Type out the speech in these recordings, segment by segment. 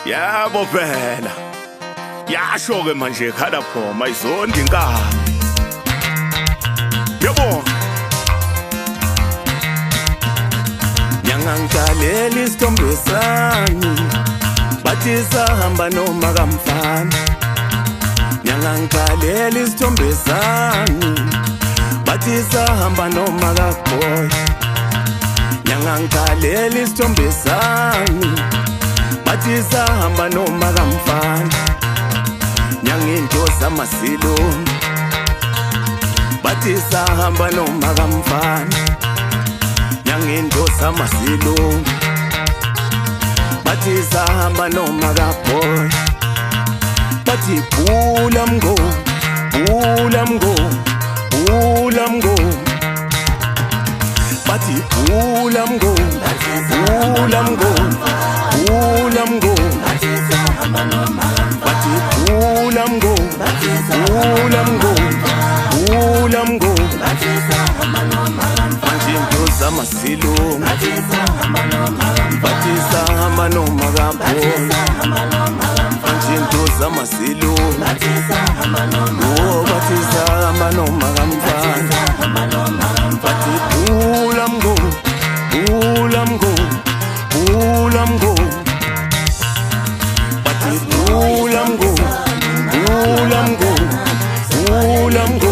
Yabo phela yasho ke manje khala phoma izondi inkaba yabo nyangangikalela isithombe sami bathi sahamba noma kamfana nyangangikalela isithombe sami bathi sahamba noma kaboy nyangangikalela isithombe sami bathi sahamba noma kamfana nyanginto zamasilo bathi sahamba noma kamfana nyanginto zamasilo bathi sahamba noma kaboy bathi pula mgo pula mgo pula mgo bathi pula mgo pula mgo pula mgo bathi sahamba noma bathi pula mgo pula mgo pula mgo bathi sahamba noma manje into zamasilo bathi sahamba noma bathi sahamba noma kaboy manje into zamasilo bathi sahamba noma oh bathi sahamba noma kamfana bathi pula mgo pula mgo pula mgo bathi pula mgo pula mgo pula mgo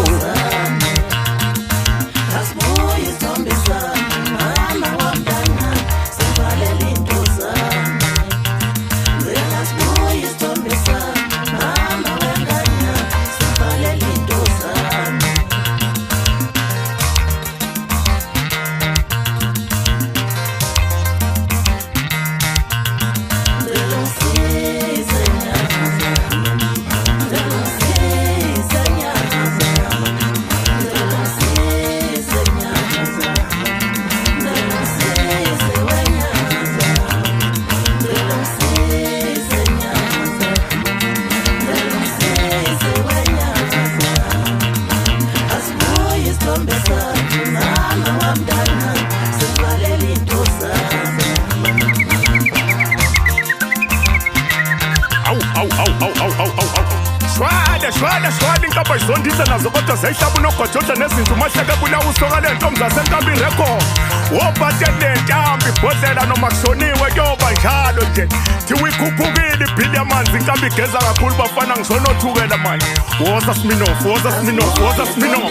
Shwada inkaba izondisa nazo kodwa zayishaba unogojoda nezinto umahleke bula usoka lentombi zasenkambi record wobhatele ntambi ibhodlela noma kushoniwe kuyoba njalo nje thiwa ikhuphukile ibhili yamanzi inkambi igeza kakhulu bafana ngizonothukela manje woza Sminoff woza Sminoff woza Sminoff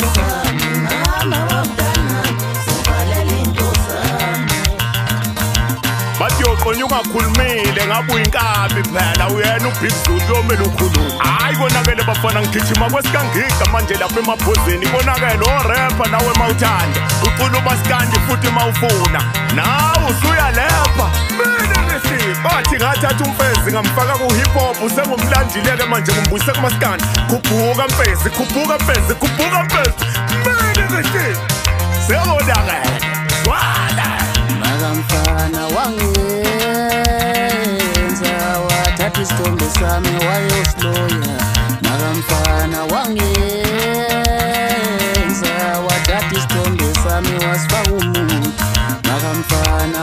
bathi yoqonya ungakhulumile ngabe uyinkabi phela uyena uBig Zulu yomela ukhuluma hayi konakele bafana ngigijima kwesikangika manje lapha emaphozini konakele orapper nawe mawuthanda ucula ubasikandi futhi mawufuna nawe usuya lapha mina ngithi bathi ngathatha umfezi ngamfaka ku hip hop usengumlandile ke manje ngimbuyise kumasikandi khuphuka mfezi khuphuka mfezi khuphuka mfezi mina ngithi sewodakele swala makamfana wangenza wathatha isithombe sami wayosloya makamfana wangenza wathatha isithombe sami wasifaka umuntu makamfana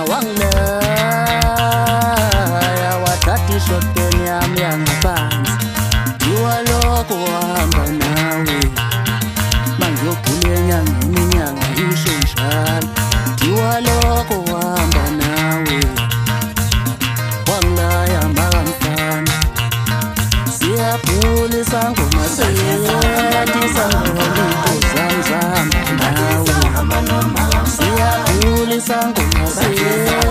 wangilaya wathatha ishotpen yami yangaphansi yiwa lokho wahamba nawe manje uphule enyangeni inyanga isho njalo yiwa lokho wahamba nawe wangilaya makamfana siyaphula isangoma sethi sangoma zamzamba nawe siyaphula isangoma sethi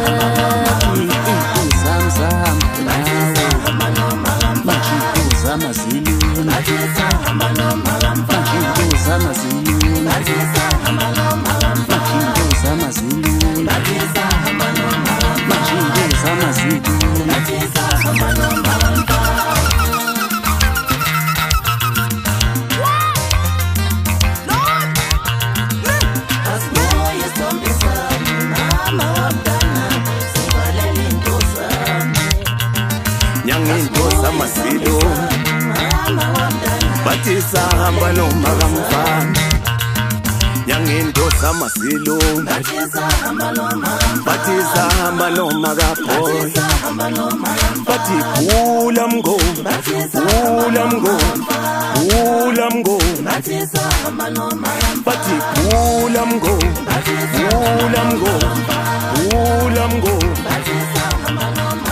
zamzamba nawe manje zamaziluni manje zamaziluni manje zamaziluni manje zamaziluni nyanginto zamasilo bathi sahamba noma kamfana nyangindosa amasilu bathi sahamba noma kaboy bathi phula mngo phula mngo phula mngo bathi phula mngo phula mngo phula mngo